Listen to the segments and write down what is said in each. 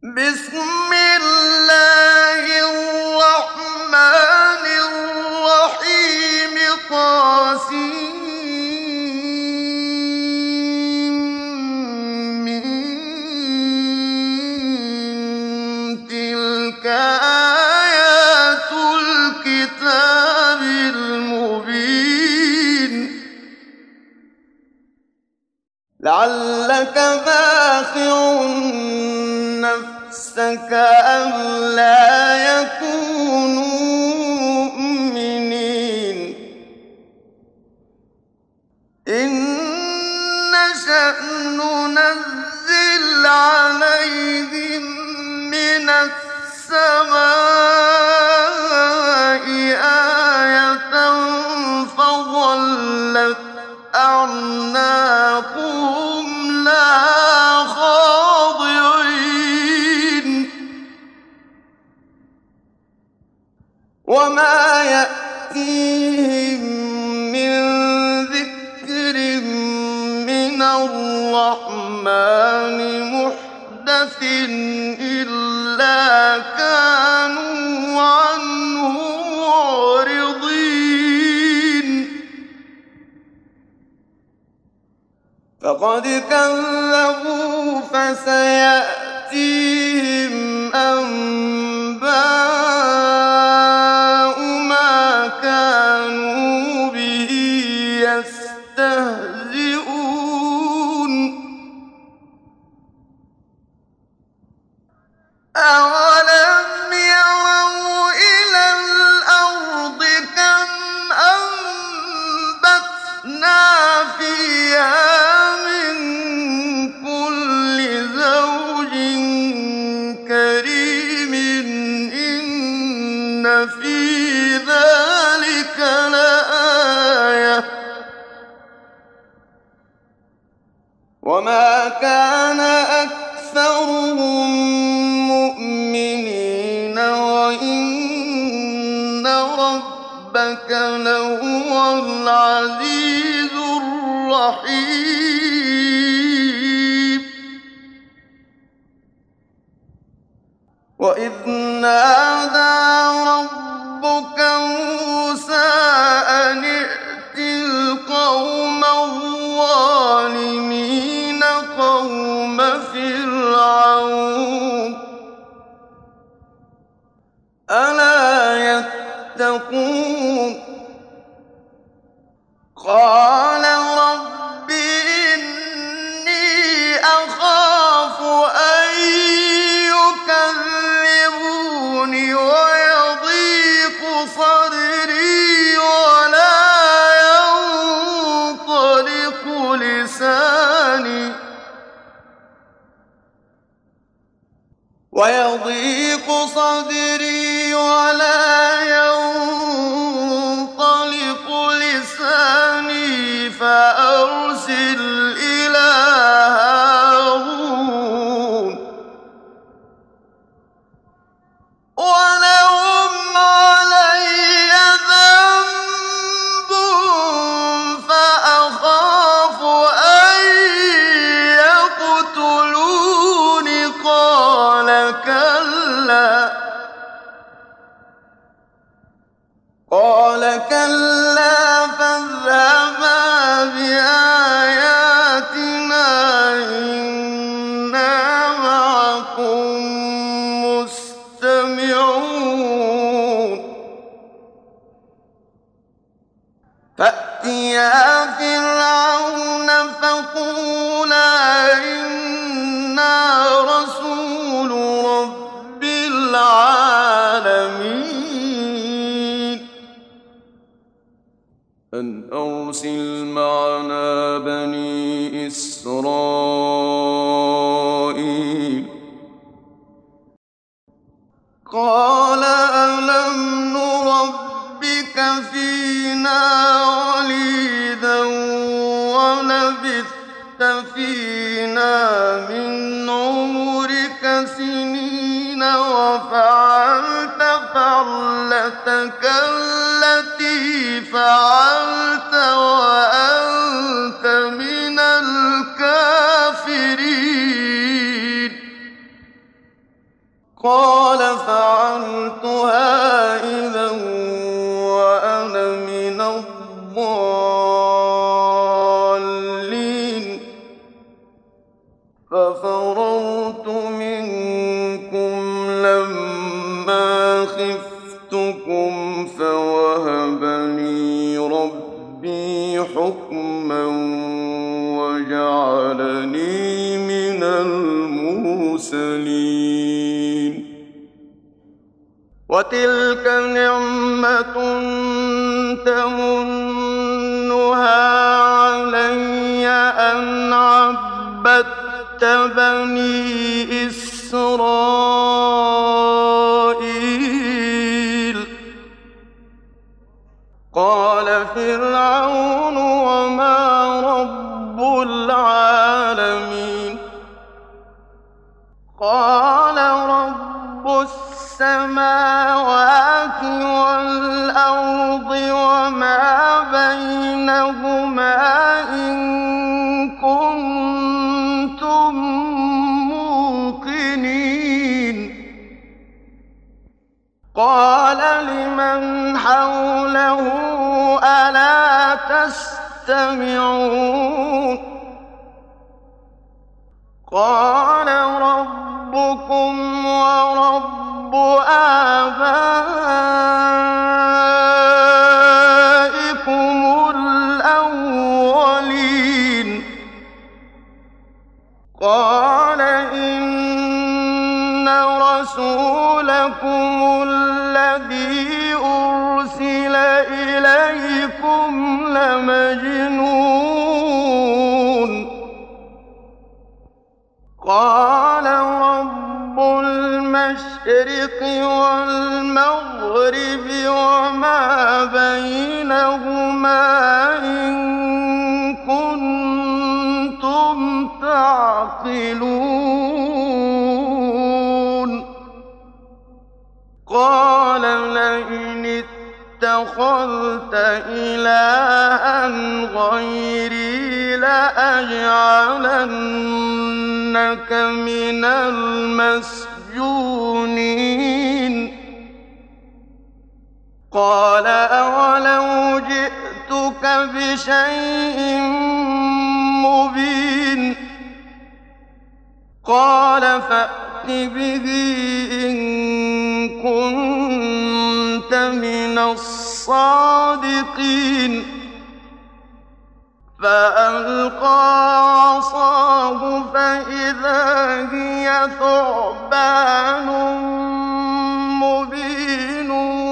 بسم الله الرحمن الرحيم تلك آيات الكتاب المبين لعلك باخع نفسك ألا يكونوا مؤمنين إن نشأ ننزل عليهم من السماء آية فظلت أعناقهم لها خاضعين وما يأتيهم من ذكر من الرحمن محدث إلا كانوا عنه معرضين فقد كذبوا فسيأتيهم أنباء ما كانوا به يستهزئون أولم يروا إلى الأرض كم أنبتنا فيها من كل زوج كريم إن في ذلك لآية وما كان أكثرهم مؤمنين وإن ربك لهو العزيز الرحيم وإذ نادى ربك موسى أن ائت القوم الظالمين قوم فرعون ألا يتقون قال رب إني أخاف أن يكذبون ويضيق صدري ولا ينطلق لساني فأرسل إلى هارون ولهم علي ذنب فأخاف أن يقتلون قال كلا فاذهبا بآياتنا إنا معكم مستمعون فأتيا فرعون فقولا إنا رسول رب العالمين أن أرسل معنا بني إسرائيل قال ألم نربك فينا وليدا ولبثت فينا من عمرك سنين وفعلت فعلتك التي فعلت وأنت من الكافرين قال فعلتها إذا وأنا من الضالين ففررت منكم لما خفتكم فوهب لي ربي حكما وجعلني من المرسلين وتلك نعمة تمنها علي أن عبدت بني إسرائيل قال فرعون وما رب العالمين قال رب السماوات والأرض وما بينهما إن كنتم موقنين قال لمن حوله ألا تستمعون قال ربكم ورب آبائكم الأولين قال إن رسولكم الذي أرسل إليكم لمجنون قال رب المشرق والمغرب وما بينهما إن كنتم تعقلون قال لئن اتخذت إلها غيري لأجعلنك من المسجونين قال أولو جئتك بشيء مبين قال فأت به إن كنت من الصادقين فألقى عصاه فإذا هي ثعبان مبين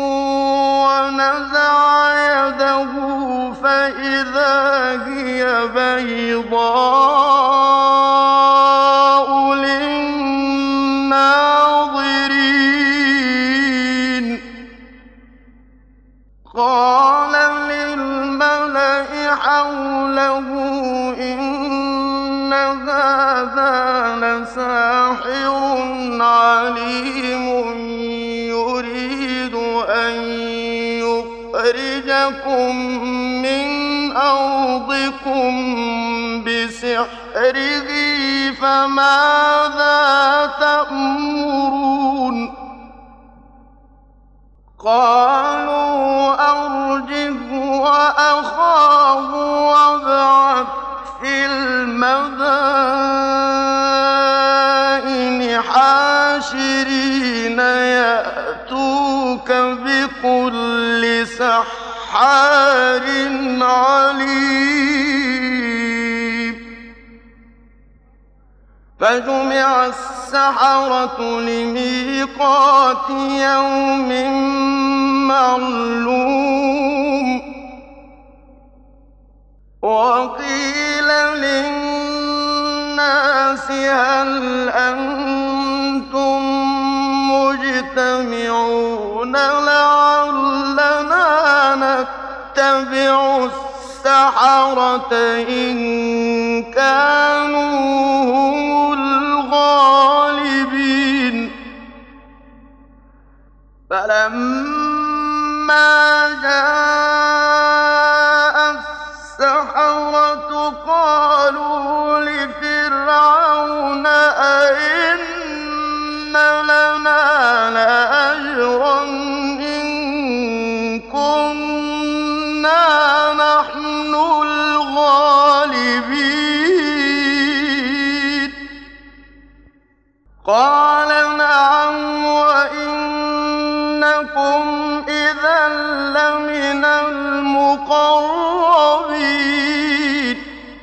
ونزع يده فإذا هي بيضاء للناظرين قال للملأ حوله إن هذا لساحر عليم يريد أن يخرجكم من أرضكم بسحره فماذا تأمرون قالوا أرجه وأخاه وابعث في المدائن حاشرين يأتوك بكل سحار عليم فجمع السحرة لميقات يوم معلوم وقيل للناس هل أنتم مجتمعون لعلنا نتبع السحرة إن كانوا هم الغالبين فلما جاء السحرة قالوا لفرعون أئن لنا لأجرا إن كنا نحن الغالبين قال نعم وإنكم إذا لمن المقربين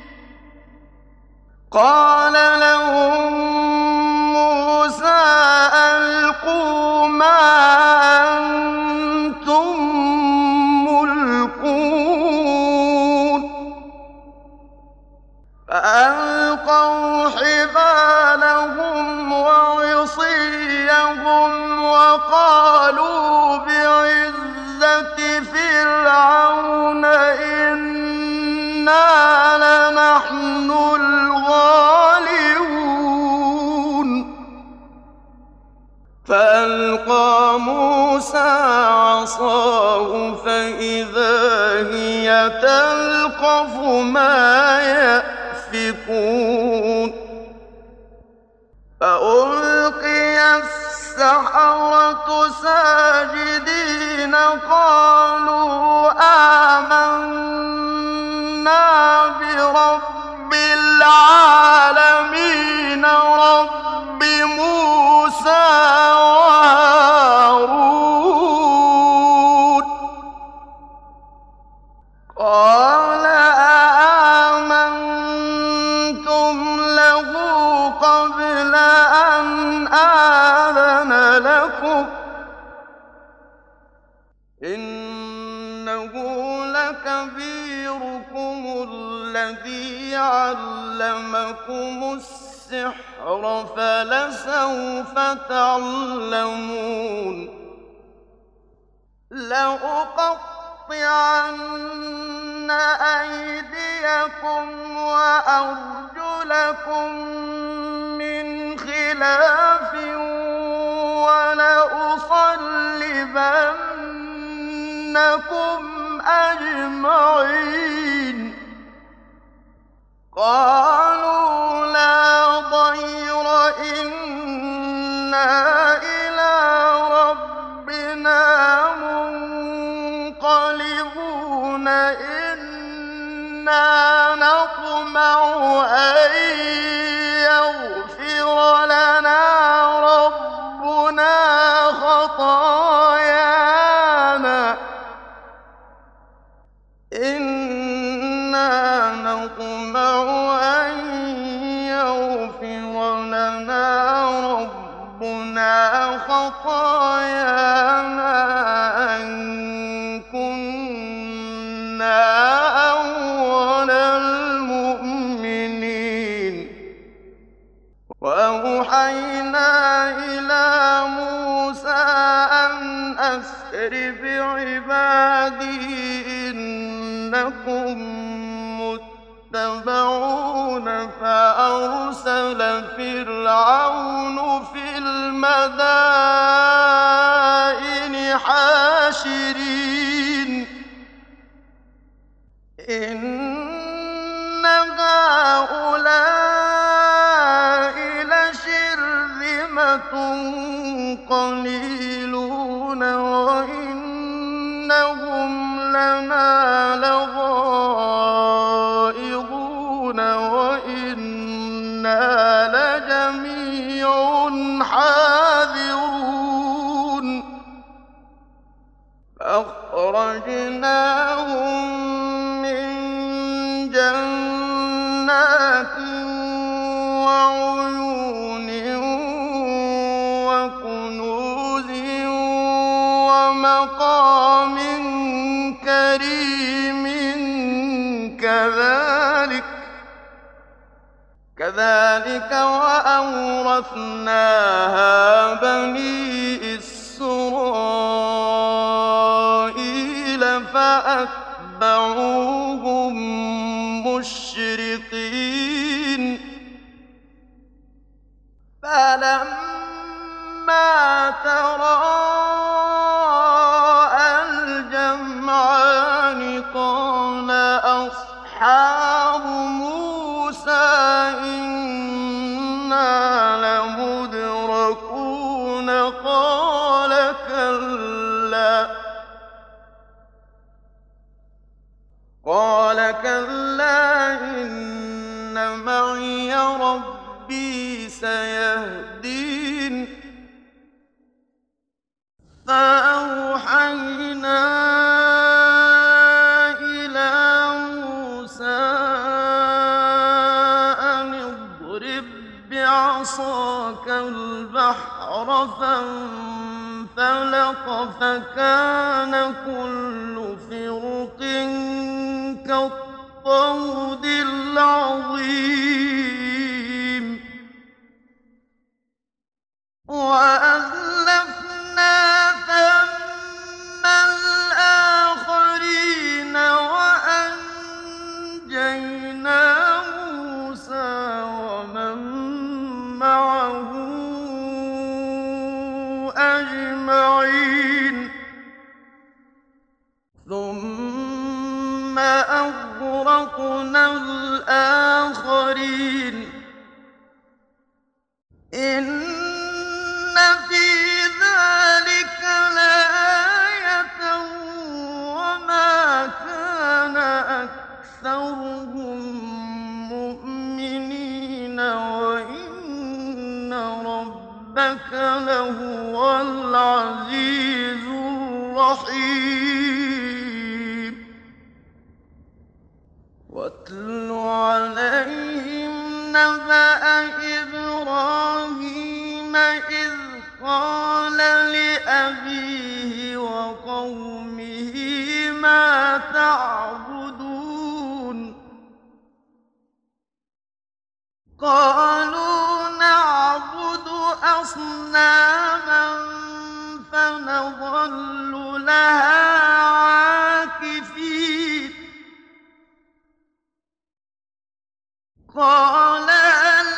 قال لهم موسى ألقوا ما أنتم ملقون فألقوا حبالهم وعصيهم وقالوا بعزة فرعون إنا لنحن الغالبون فألقى موسى عصاه فإذا هي تلقف ما يأفكون فألقي السحرة ساجدين قالوا آمنا برب العالمين رب موسى وهارون قال آمنتم له قبل أن آذن لكم إنه لكبيركم الذي علمكم السحر فلسوف تعلمون لأقطعن أيديكم وأرجلكم من خلاف ولأصلبنكم أجمعين قالوا لا ضير إنا إلى ربنا منقلبون إنا نطمع أن يغفر لنا ربنا خطايانا إنا نطمع أن يغفر لنا ربنا خطايانا أن كنا أول المؤمنين وأوحينا إلى موسى أن أسر بعبادي إنكم متبعون فأرسل فرعون في المدائن حاشرين إن هؤلاء لشرذمة قليلون وإنهم لنا لغائظون وإنا لجميع حاذرون فأخرجناهم من جنات وعيون وكنوز ومقام كريم كذلك وأورثناها بني إسرائيل فأتبعوهم مشرقين فلما تراءى الجمعان قال أصحاب موسى إنا لمدركون قال كلا إن معي ربي سيهدين فأوحينا إلى موسى أن اضرب بعصاك البحر فانفلق فكان كل فرق كالطود العظيم وأزلفنا ثم الآخرين وأنجينا موسى ومن معه أجمعين ثم أغرقنا الآخرين إن في ذلك لآية وما كان أكثرهم مؤمنين وإن ربك لهو العزيز الرحيم واتل عليهم نبأ إبراهيم إذ قال لأبيه وقومه ما تعبدون قالوا نعبد أصناما فنظل لها عاكفين قال هل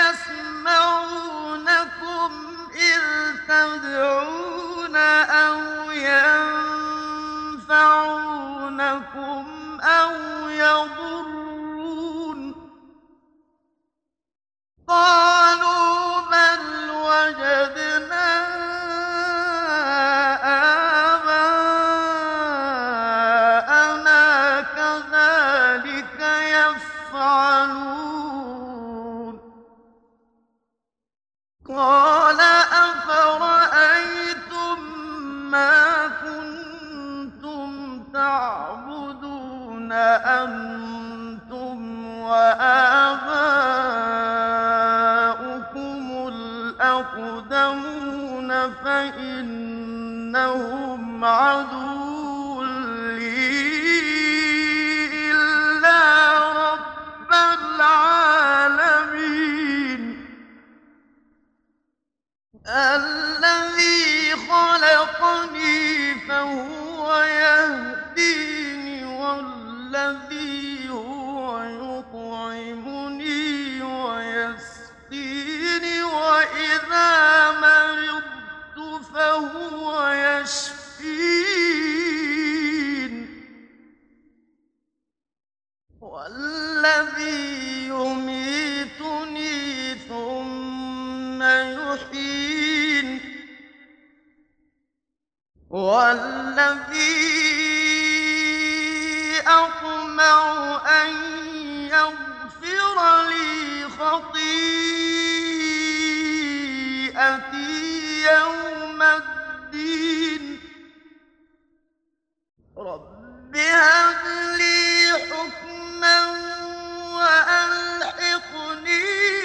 يسمعونكم إذ تدعون أو ينفعونكم أو يضرون قالوا بل وجدنا آباءنا كذلك يفعلون قال أفرأيتم ما كنتم تعبدون أنتم وآباؤكم الأقدمون فإنهم عدو لي إلا رب العالمين الذي خلقني فهو يهديني والذي هو يطعمني ويسقيني وإذا مرضت فهو يشفين والذي يميتني ثم يحيين والذي أطمع أن يغفر لي خطيئتي يوم الدين رب هب لي حكما وألحقني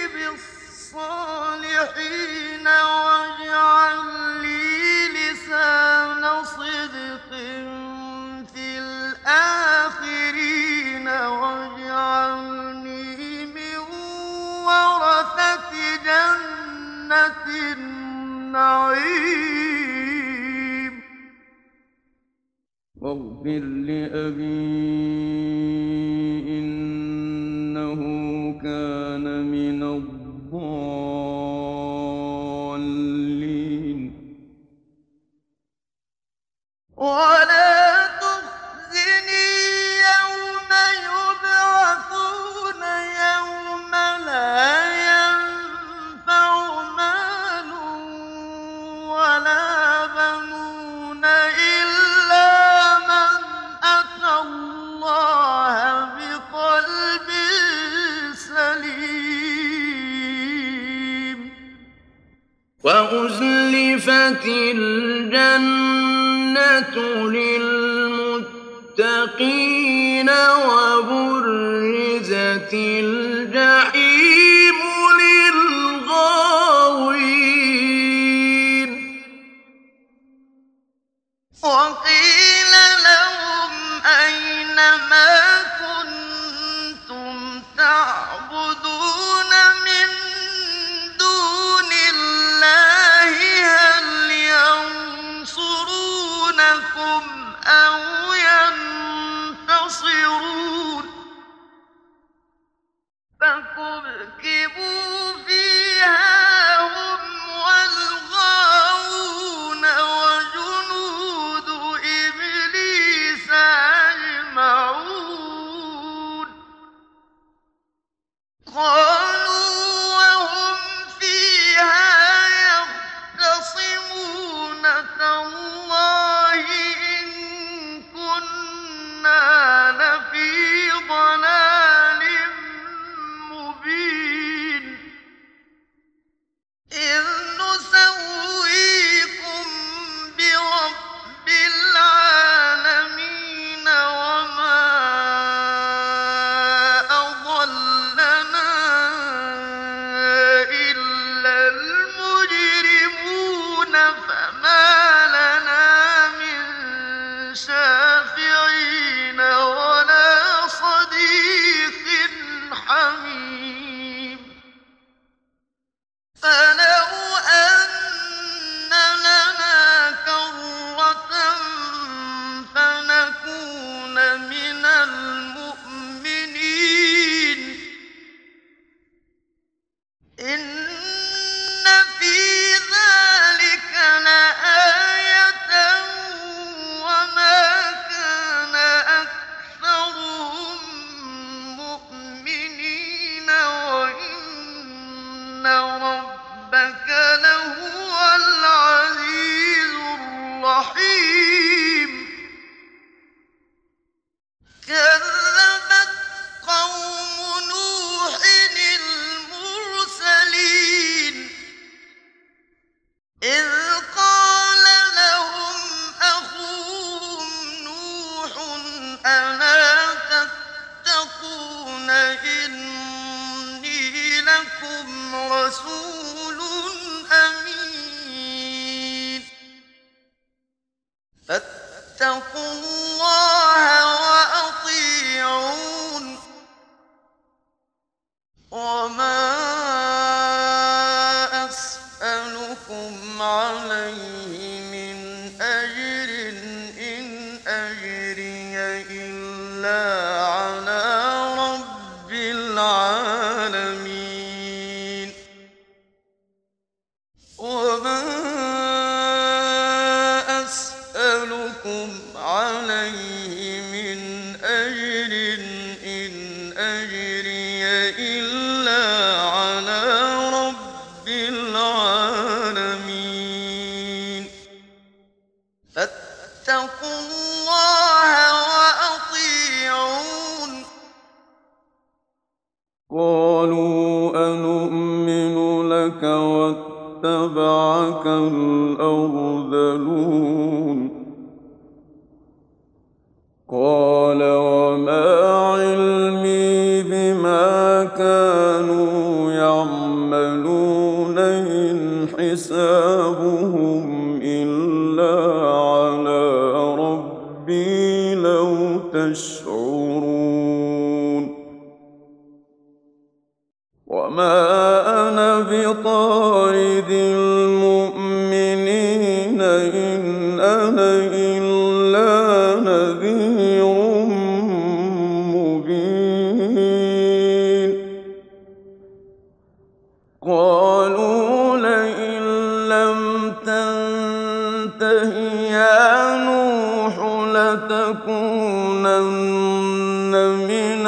بالصالحين واجعل لي لسان صدق في الآخرين واجعلني من ورثة جنة النعيم واغفر لأبي إنه كان من الضالين ولا تخزني يوم يبعثون يوم لا ينفع مال وأزلفت الجنة للمتقين وبرزت الجحيم للغاوين وقيل لهم أين ما كنتم تعبدون من دون الله هل ينصرونكم أو ينتصرون فكبكبوا فيها هم والغاوون وجنود إبليس أجمعون قالوا وهم فيها يختصمون تالله إن كنا لفي ضلال مبين إذ نسويكم برب العالمين وما أضلنا إلا المجرمون فما لنا من شافعين ولا صديق حميم فلو أن لنا كرة فنكون من المؤمنين إن في ذلك لآية وما كان أكثرهم مؤمنين وإن ربك لهو العزيز الرحيم كذبت قوم نوح المرسلين إذ قال لهم أخوهم نوح ألا تتقون إني لكم رسول أمين فاتقوا الله وأطيعون وما أسألكم عليه من أجر إن أجري إلا على رب العالمين وما أسألكم عليه من أجر إن أجري إلا على رب العالمين فاتقوا الله وأطيعون قالوا أنؤمن لك واتبعك الأرذلون قال وما علمي بما كانوا يعملون إن حسابهم إلا على ربي لو تشعرون وما أنا بطارد المؤمنين إن أنا إلا نذير مبين قالوا لئن لم تنته يا نوح لتكونن من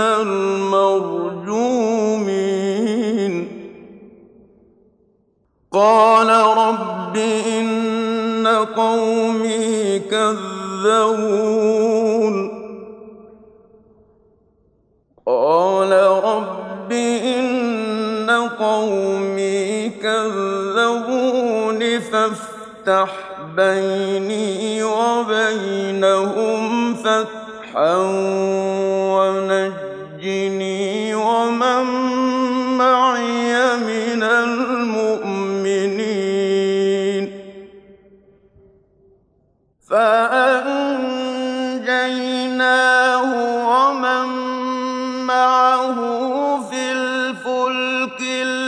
المرجومين قال رب إن قومي كذبون قال رب إن قومي كذبون فافتح بيني وبينهم فتحا ونجني ومن معي من المؤمنين فأنجيناه ومن معه في الفلك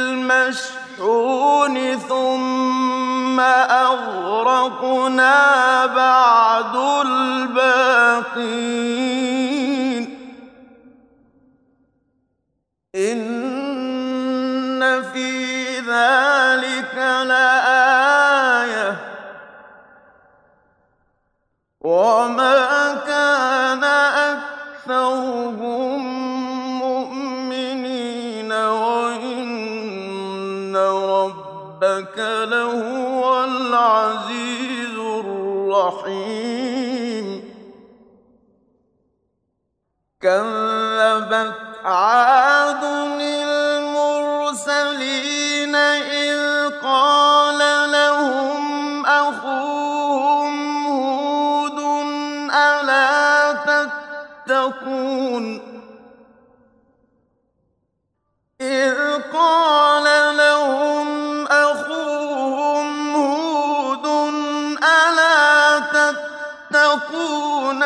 المشحون ثم أغرقنا بعد الباقين إن في ذلك لآية وما كان أكثرهم مؤمنين وإن ربك لهو العزيز الرحيم كذبت عاد المرسلين إذ قال لهم أخوهم هود ألا تتقون إذ قال لهم أخوهم هود ألا تتقون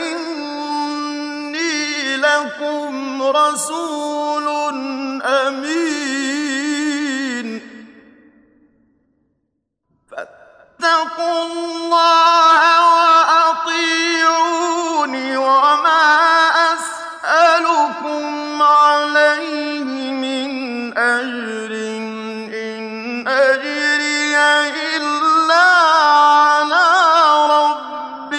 إني لكم رسول أمين فاتقوا الله وأطيعوني وما أسألكم عليه من أجر إن أجري إلا على رب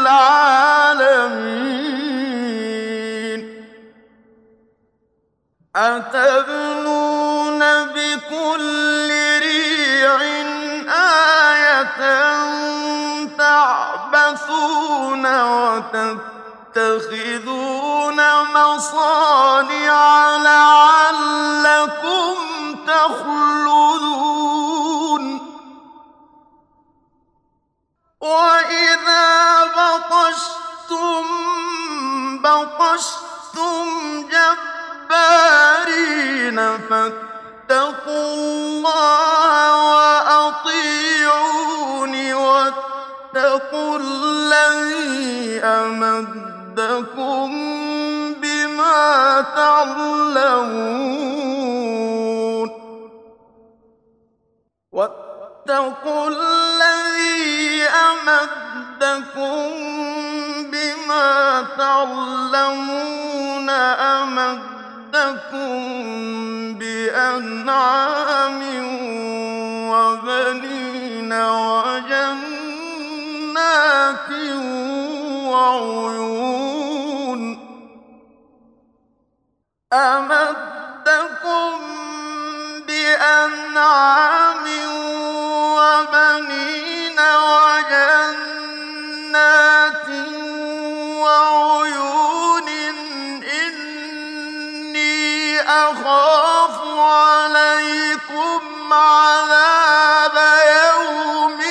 العالمين أتبنون بكل ريع آية تعبثون وتتخذون مصانع لعلكم تخلدون وإذا بطشتم جبارين فاتقوا الله وأطيعوني واتقوا الذي أمدكم بما تعلمون واتقوا الذي أمدكم بما تعلمون أمدكم بأنعام وبنين وجنات وعيون أمدكم بأنعام وبنين وجنات وعيون إني أخاف عليكم عذاب يوم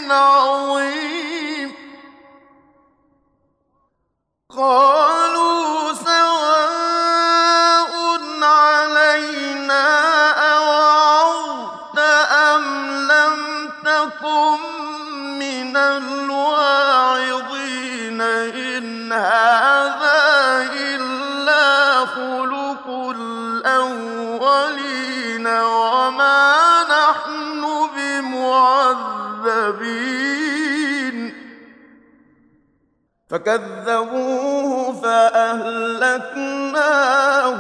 عظيم قالوا سواء علينا أوعظت أم لم تكن من الواعظين إن هذا إلا خلق الأولين وما نحن بمعذبين فكذبوه فأهلكناه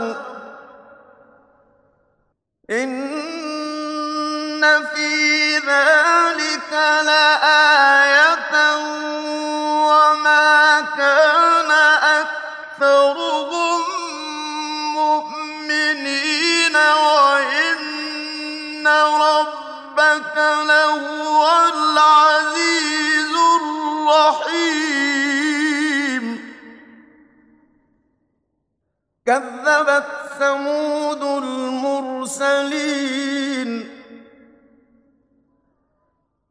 إن في ذلك لآية وما كان أكثرهم مؤمنين وإن ربك لهو العزيز الرحيم كذبت ثمود المرسلين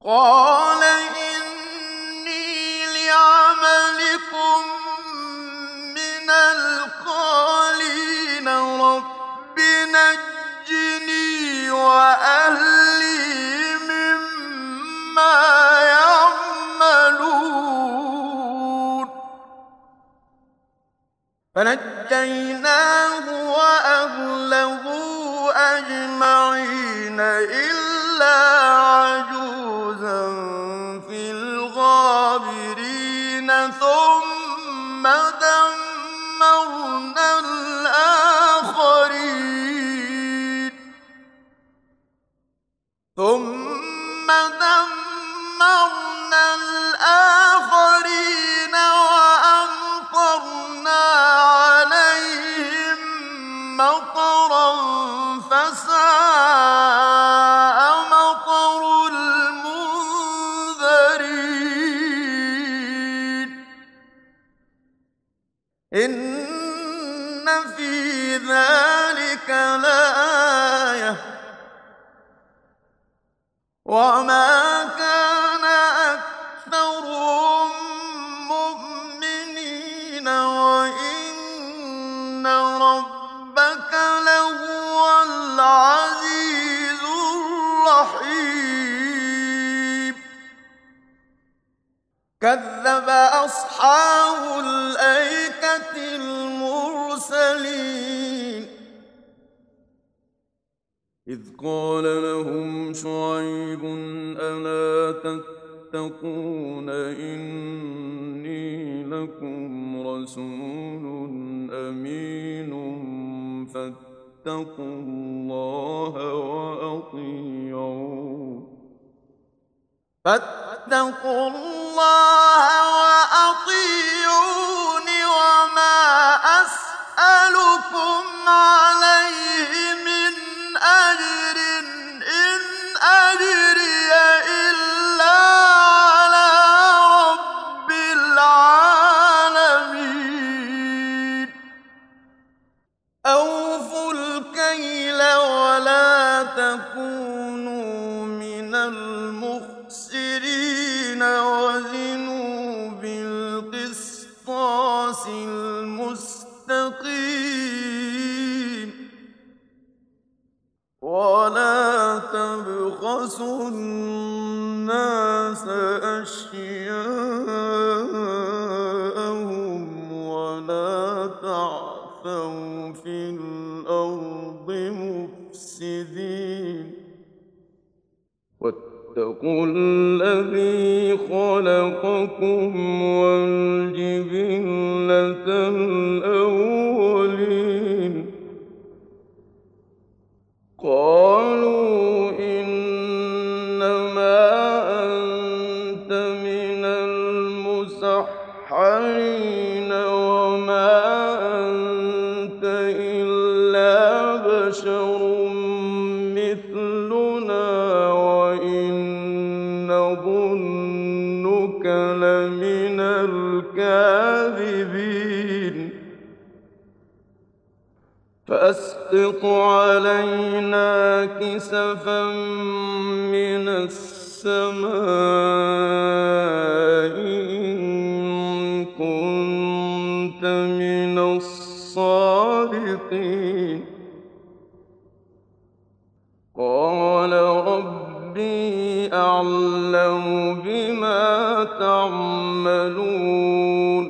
قال إني لعملكم من القالين رب نجني وأهلي مما يعملون فنجيناه وأهله أجمعين إلا عجوزا في الغابرين ثم دمرنا الآخرين وأمطرنا عليهم مطرا فساء مطر المنذرين إن في ذلك لآية وما كان أكثرهم مؤمنين وإن ربك لهو العزيز الرحيم كذب أصحاب الأيكة المرسلين إذ قال لهم شعيب ألا تتقون إني لكم رسول أمين فاتقوا الله وأطيعون وما أسألكم عليه من أجر إن أجري إلا على رب العالمين أوفوا الكيل ولا تكونوا من المخسرين وزنوا بالقسطاس المستقيم ولا تبخسوا الناس أشياءهم ولا تعثوا في الأرض مفسدين واتقوا الذي خلقكم والجبلة الأولين قالوا إنما أنت من المسحرين وما أنت إلا بشر مثلنا وإن نظنك لمن الكاذبين فأسقط علينا كسفا من السماء إن كنت من الصادقين قال ربي أعلم بما تعملون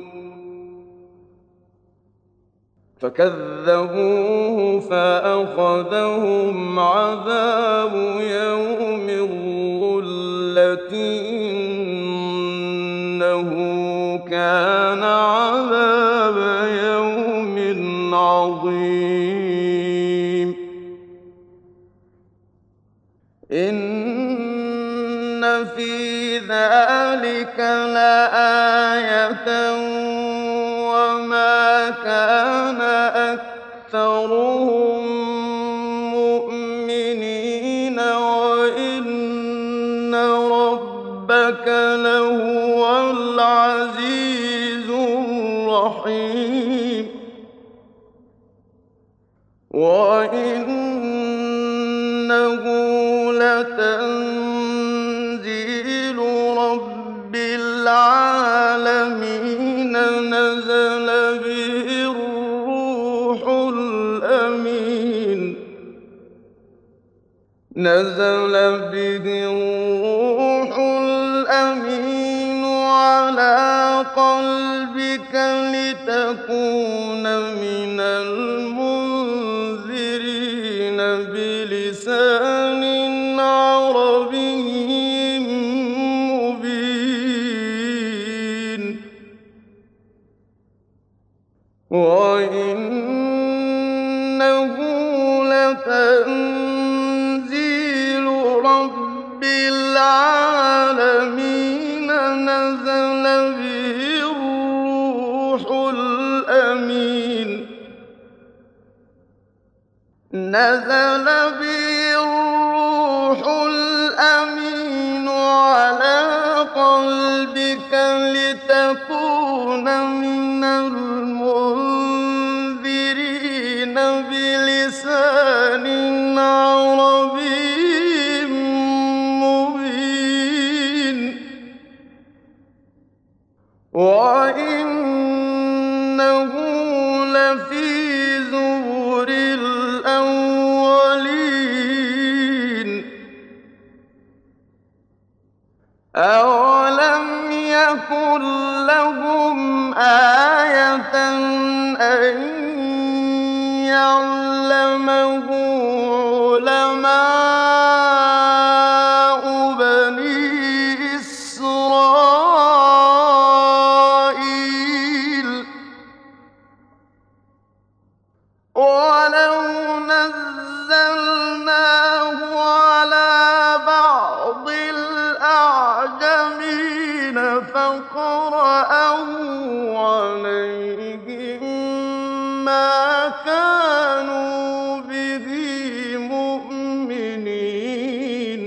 فكذبوه فأخذهم عذاب يوم الظلة إنه كان عذاب يوم عظيم إن في ذلك لآية وما كان أكثرهم مؤمنين وإن ربك لهو العزيز الرحيم وإنه لتنزيل نزل به الروح الأمين على قلبك لتكون من المنذرين بلسان عربي مبين وإنه لتنزيل رب العالمين نزل به الروح الأمين على قلبك لتكون من المنذرين بلسان عربي مبين وإنه لفي زبر الأولين أولم يكن لهم آية أن يعلمه علماء بني إسرائيل ولو نزلناه على بعض الأعجمين فقرأه عليهم ما كانوا به مؤمنين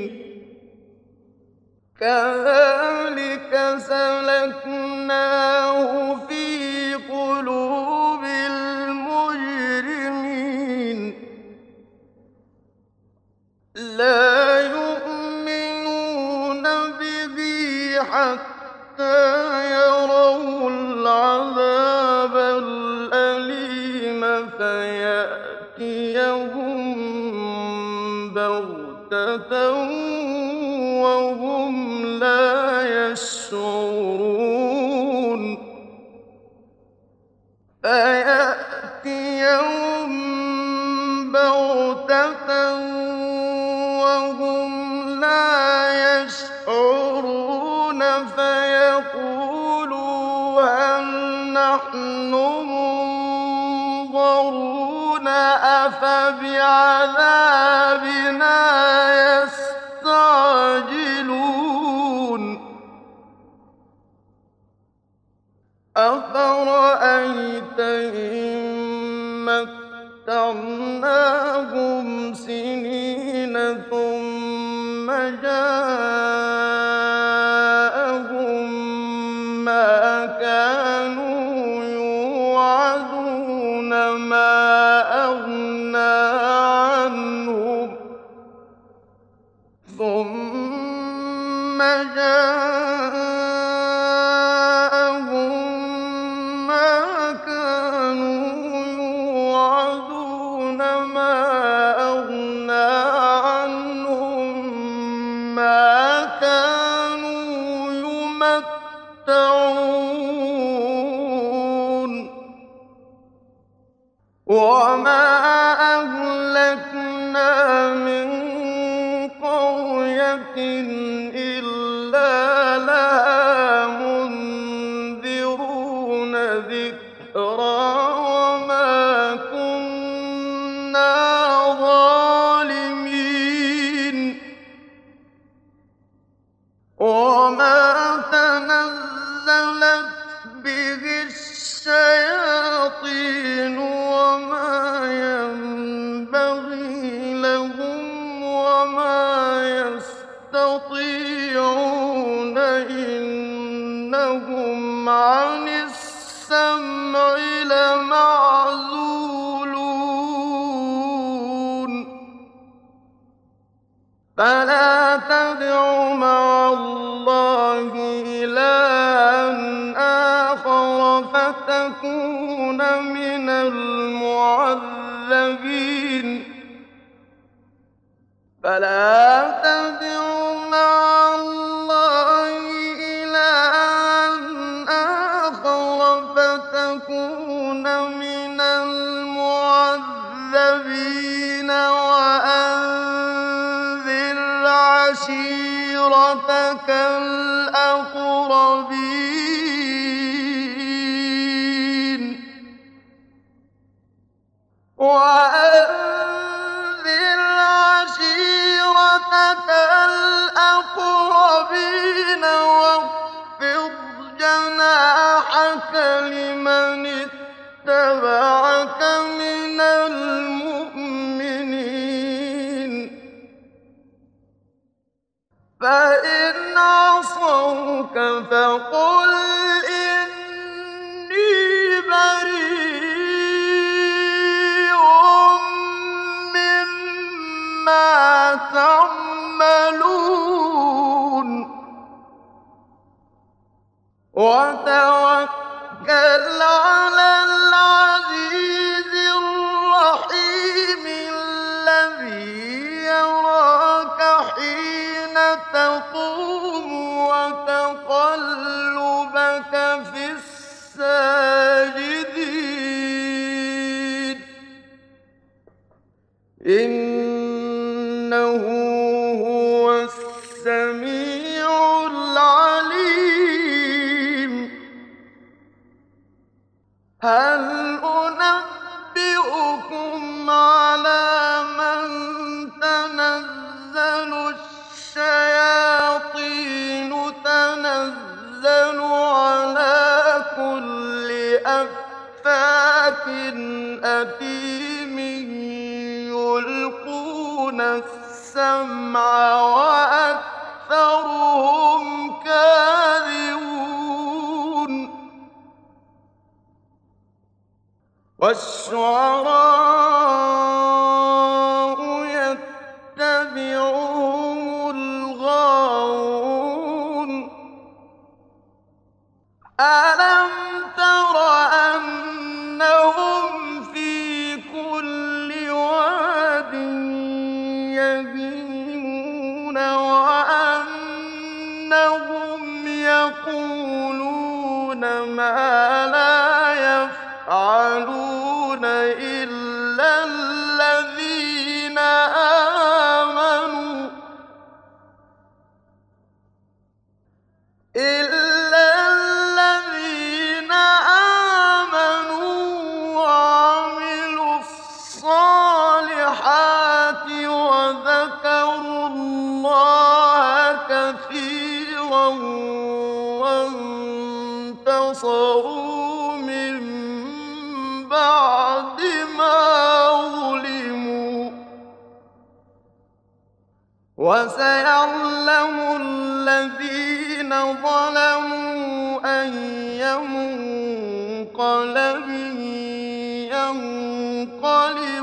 كذلك سلكناه في قلوب المجرمين لا يؤمنون به حتى يروا العذاب الأليم فيأتيهم بغتة وهم لا يشعرون فيقولوا هل نحن منظرون أفبعذابنا يستعجلون أفرأيت إن متعناهم سنين ثم جاءهم ما كانوا يوعدون ما أغنى عنهم ثم جاءهم ما كانوا يوعدون ما أغنى عنهم ما كانوا يمتعون وما أهلكنا من قرية إلا لها منذرون ذكرى وما كنا ظالمين وما تنزلت به الشياطين وما ينبغي لهم وما يستطيعون إنهم عن السمع لمعزولون فلا تدع مع الله إلها آخر فتكون من المعذبين فلا تدع مع الله إلها آخر فتكون من المعذبين وأنذر عشيرتك الأقربين وأنذر عشيرتك الأقربين واخفض جناحك لمن اتبعك من المؤمنين فإن عصوك فقل إني بريء مما تعملون وتوكل على العزيز الرحيم الذي يراك حين تقوم وتقلبك في الساجدين إنه هو السميع العليم هل أنبئكم على من تنزل الشياطين تنزل على كل أفاك أثيم يلقون السمع وأكثرهم كاذبون والشعراء يتبعهم الغاوون ألم تر أنهم في كل واد يهيمون وأنهم يقولون ما لا يفعلون إلا الذين آمنوا وعملوا الصالحات وذكروا الله كثيرا وانتصروا من بعد ما ظلموا وسيعلم الذين ظلموا أي منقلب ينقلب